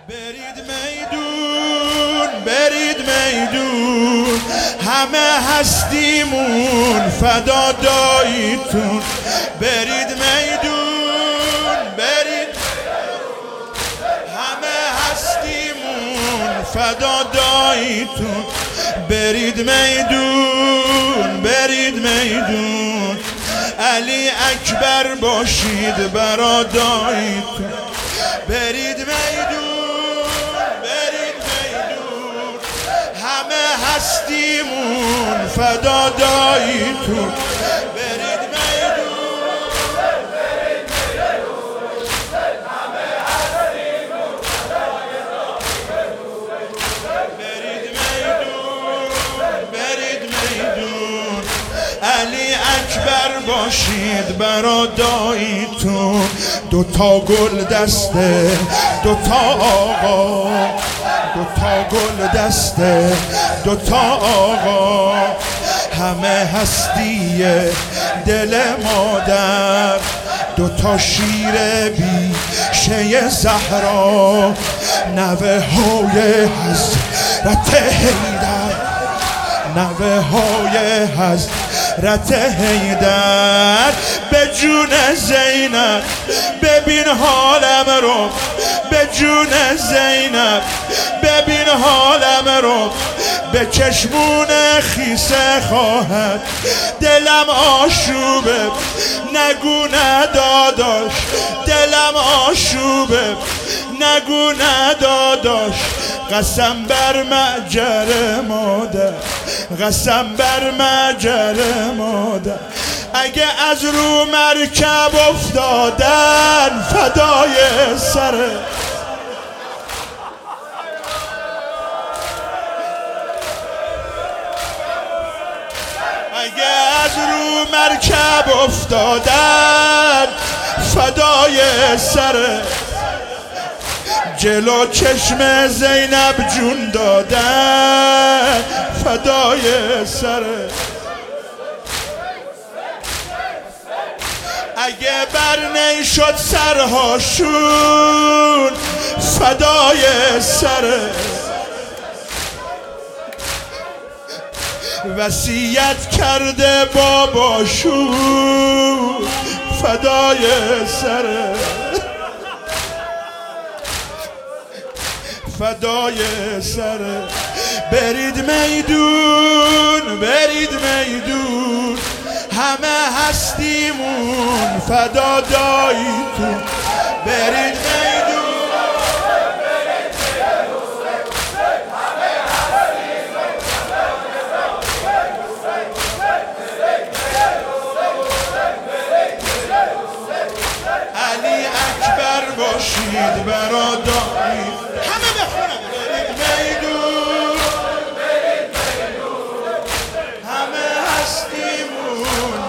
برید میدون برید میدون، همه هستیمون فداداییتون. برید میدون برید، همه هستیمون فداداییتون. برید میدون برید میدون، علی اکبر باشید براداییتون. برید میدون برید میدون، همه هستیمون فداداییتون. برید میدون برید میدون، همه هستیمون فداداییتون. برید میدون برید میدون، علی اکبر باشید براداییتون. دوتا گل دسته دوتا آقا، دوتا گل دسته دوتا آقا، همه هستی دل مادر. دوتا شیر بیشه زهرا، نوه های حضرت حیدر، نوه های حضرت حیدر. به جون زینب ببین حالم رو، به جون زینب ببین حالم رو. به چشمون خیسه خواهد دلم آشوبه، نگو نداداش دلم آشوبه، نگو نداداش. قسم بر مأجر مادر، قسم بر مأجر مادر. اگه از رو مرکب افتادن فدای سره، اگه از رو مرکب افتادن فدای سره. جلو چشم زینب جون دادن فدای سره. اگه بر نشد سرهاشون فدای سره. وصیت کرده باباشون فدای سره، فدای سره. برید میدون برید میدون، همه هستیمون فداداییتون. برید میدون برید میدون، همه هستیمون فداداییتون. علی اکبر باشید براداییتون. همه بخونم. برید میدون برید میدون، همه هستیمون.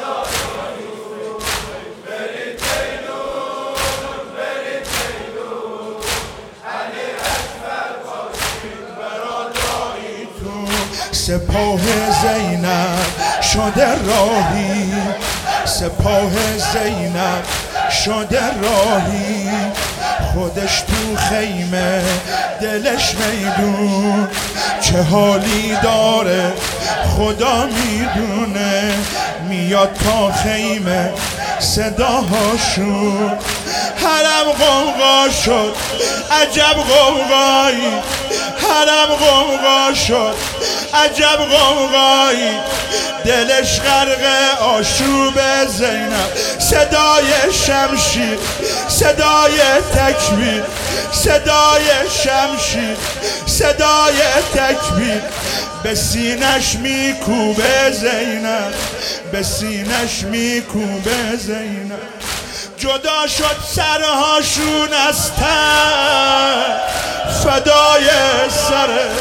برید میدون برید میدون، علی اکبر باشید براداییتون. سپاه زینب شده راهی، سپاه زینب شده راهی. خودش تو خیمه دلش میدون، چه حالی داره خدا میدونه. میاد تا خیمه صداهاشون، حرم غوغا شد عجب غوغایی، حرم غوغا شد عجب غوغایی. دلش غرق آشوب زینب، صدای شمشیر صدای تکبیر، صدای شمشیر صدای تکبیر. به سینش میکوبه زینب، به سینش میکوبه زینب. جدا شد سرهاشون از تن فدای سره.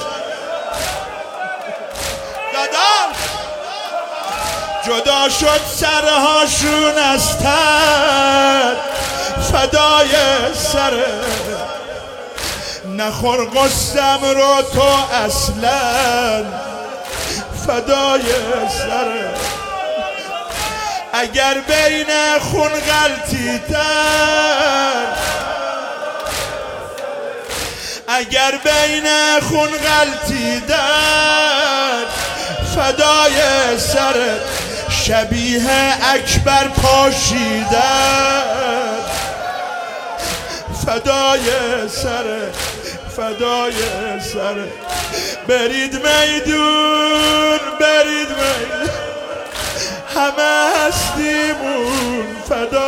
جدا شد سرهاشون از تن فدای سره. نخور قصم رو تو اصلا فدای سره. اگر بین خون غلطی تر اگر بین خون غلطیدن فدای سرت، شبیه اکبر پاشیدن فدای سرت، فدای سرت. برید میدون، برید میدون، همه هستیمون فدای